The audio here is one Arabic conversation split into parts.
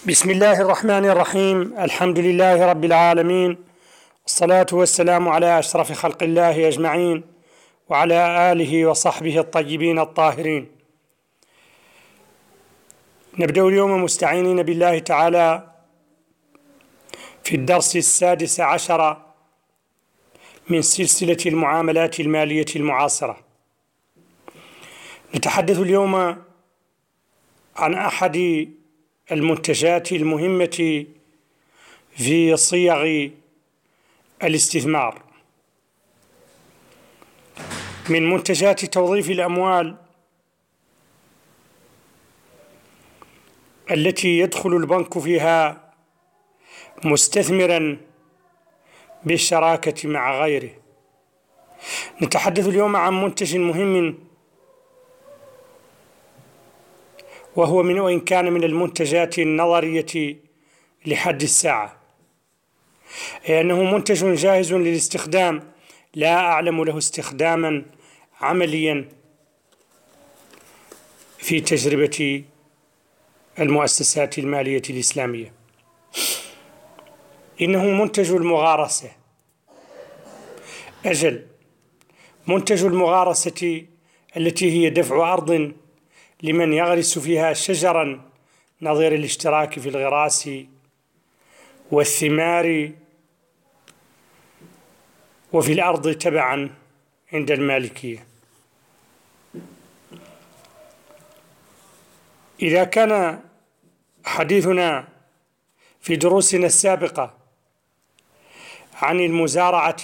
بسم الله الرحمن الرحيم. الحمد لله رب العالمين، والصلاة والسلام على أشرف خلق الله أجمعين، وعلى آله وصحبه الطيبين الطاهرين. نبدأ اليوم مستعينين بالله تعالى في الدرس 16 من سلسلة المعاملات المالية المعاصرة. نتحدث اليوم عن أحد المنتجات المهمة في صيغ الاستثمار، من منتجات توظيف الأموال التي يدخل البنك فيها مستثمرا بالشراكة مع غيره. نتحدث اليوم عن منتج مهم، وهو وإن كان من المنتجات النظرية لحد الساعة، لأنه منتج جاهز للاستخدام، لا أعلم له استخداما عمليا في تجربة المؤسسات المالية الإسلامية. إنه منتج المغارسة. منتج المغارسة التي هي دفع أرض لمن يغرس فيها شجرا، نظير الاشتراك في الغراس والثمار وفي الأرض تبعا عند المالكية. إذا كان حديثنا في دروسنا السابقة عن المزارعة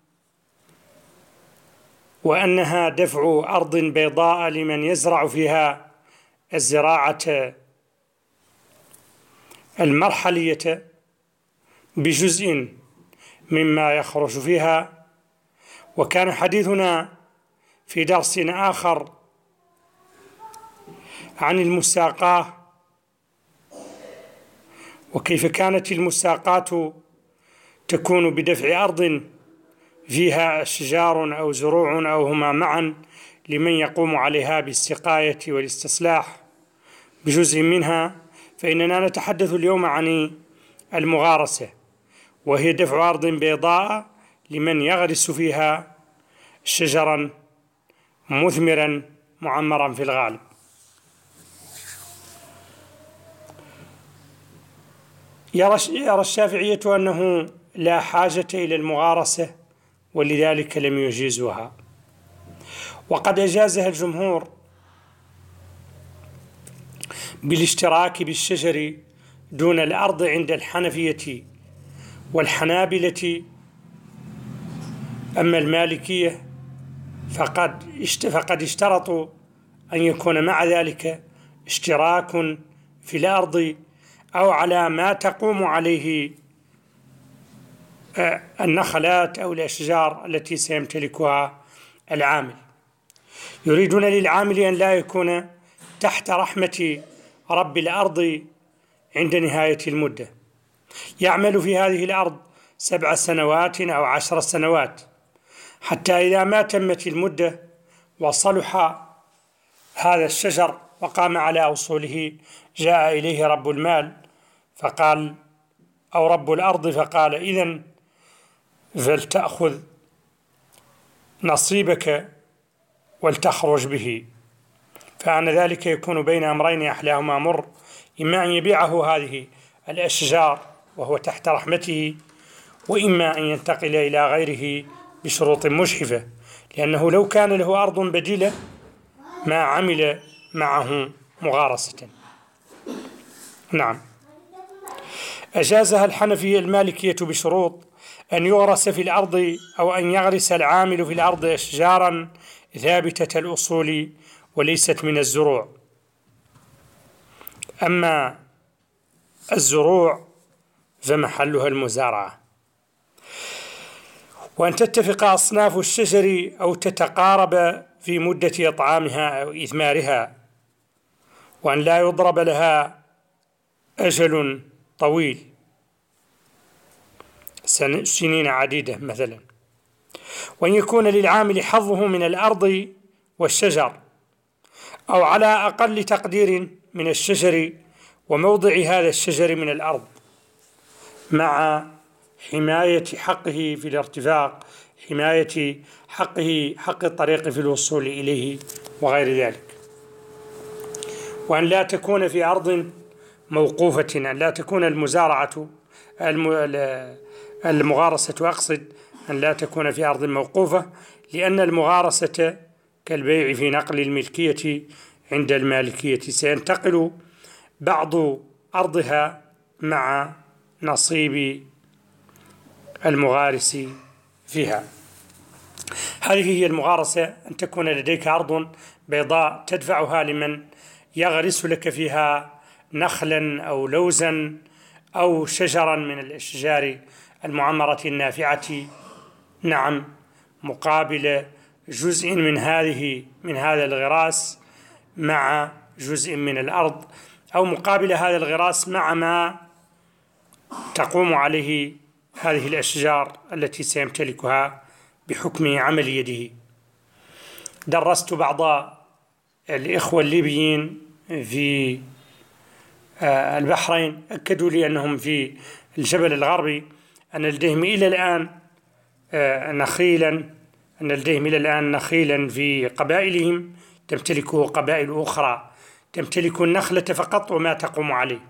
وأنها دفع أرض بيضاء لمن يزرع فيها الزراعة المرحلية بجزء مما يخرج فيها، وكان حديثنا في درس آخر عن المساقاة، وكيف كانت المساقات تكون بدفع أرض فيها أشجار أو زروع أو هما معا لمن يقوم عليها بالسقاية والاستصلاح بجزء منها. فإننا نتحدث اليوم عن المغارسة، وهي دفع أرض بيضاء لمن يغرس فيها شجرا مثمرا معمرا في الغالب. يرى الشافعية أنه لا حاجة إلى المغارسة، ولذلك لم يجيزوها، وقد أجازها الجمهور بالاشتراك بالشجر دون الأرض عند الحنفية والحنابلة. أما المالكية فقد اشترطوا أن يكون مع ذلك اشتراك في الأرض أو على ما تقوم عليه النخلات أو الأشجار التي سيمتلكها العامل. يريدون للعامل أن لا يكون تحت رحمة رب الأرض عند نهاية المدة، يعمل في هذه الأرض 7 سنوات أو 10 سنوات، حتى إذا ما تمت المدة وصلح هذا الشجر وقام على أصوله، جاء إليه رب المال فقال، أو رب الأرض فقال: إذن فلتأخذ نصيبك ولتخرج به. فعن ذلك يكون بين أمرين أحلاهما مر: إما أن يبيعه هذه الأشجار وهو تحت رحمته، وإما أن ينتقل إلى غيره بشروط مجحفة، لأنه لو كان له أرض بديلة ما عمل معه مغارسة. نعم، أجازها الحنفية المالكية بشروط: أن يغرس في الأرض أو أن يغرس العامل في الأرض أشجارا ثابتة الأصول وليست من الزروع. أما الزروع فمحلها المزارعة. وأن تتفق أصناف الشجر أو تتقارب في مدة إطعامها أو إثمارها، وأن لا يضرب لها أجل طويل، سنين عديدة مثلا. وأن يكون للعامل حظه من الأرض والشجر، أو على أقل تقدير من الشجر وموضع هذا الشجر من الأرض مع حماية حقه في الارتفاق، حماية حق الطريق في الوصول إليه وغير ذلك. وأن لا تكون في أرض موقوفة، أن لا تكون المغارسة أقصد أن لا تكون في أرض موقوفة، لأن المغارسة كالبيع في نقل الملكية عند المالكية، سينتقل بعض أرضها مع نصيب المغارس فيها. هذه هي المغارسة، أن تكون لديك أرض بيضاء تدفعها لمن يغرس لك فيها نخلا أو لوزا أو شجرا من الأشجار المعمرة النافعة، نعم، مقابل جزء من هذا الغراس مع جزء من الأرض، أو مقابل هذا الغراس مع ما تقوم عليه هذه الأشجار التي سيمتلكها بحكم عمل يده. درست بعض الإخوة الليبيين في البحرين، أكدوا لي أنهم في الجبل الغربي أن لديهم إلى الآن نخيلا في قبائلهم تمتلكه قبائل أخرى تمتلك النخلة فقط وما تقوم عليه،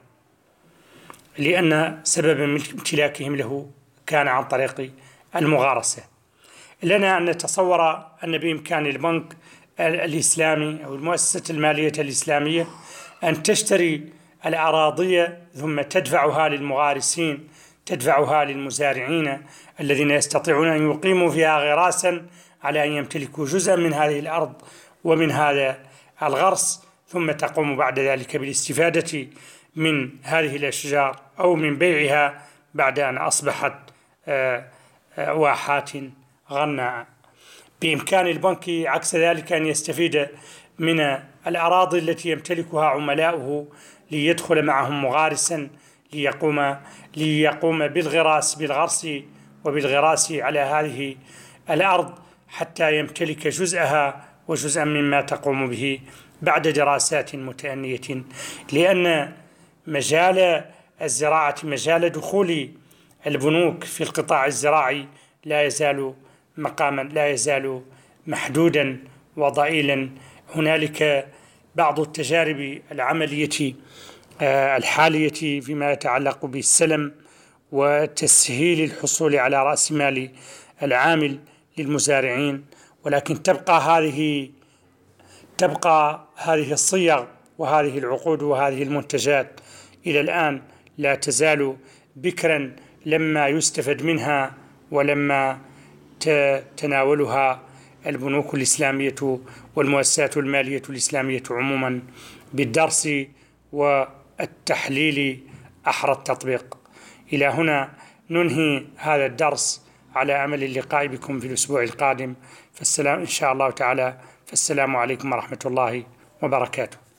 لأن سبب امتلاكهم له كان عن طريق المغارسة. لنا أن نتصور أن بإمكان البنك الإسلامي أو المؤسسة المالية الإسلامية أن تشتري الأراضي ثم تدفعها للمغارسين، تدفعها للمزارعين الذين يستطيعون أن يقيموا فيها غراسا على أن يمتلكوا جزءا من هذه الأرض ومن هذا الغرس، ثم تقوم بعد ذلك بالاستفادة من هذه الأشجار أو من بيعها بعد أن أصبحت واحات غناء. بإمكان البنك عكس ذلك أن يستفيد من الأراضي التي يمتلكها عملاؤه ليدخل معهم مغارسا ليقوم بالغرس وبالغراس على هذه الأرض حتى يمتلك جزءها وجزءا مما تقوم به بعد دراسات متأنية، لأن مجال الزراعة، مجال دخول البنوك في القطاع الزراعي لا يزال محدودا وضئيلا. هنالك بعض التجارب العملية الحالية فيما يتعلق بالسلم وتسهيل الحصول على رأس مال العامل للمزارعين، ولكن تبقى هذه الصيغ وهذه العقود وهذه المنتجات إلى الآن لا تزال بكرا لما يستفد منها ولما تناولها البنوك الإسلامية والمؤسسات المالية الإسلامية عموما بالدرس والتحليل أحرى التطبيق. إلى هنا ننهي هذا الدرس على أمل اللقاء بكم في الأسبوع القادم، فالسلام إن شاء الله تعالى، فالسلام عليكم ورحمة الله وبركاته.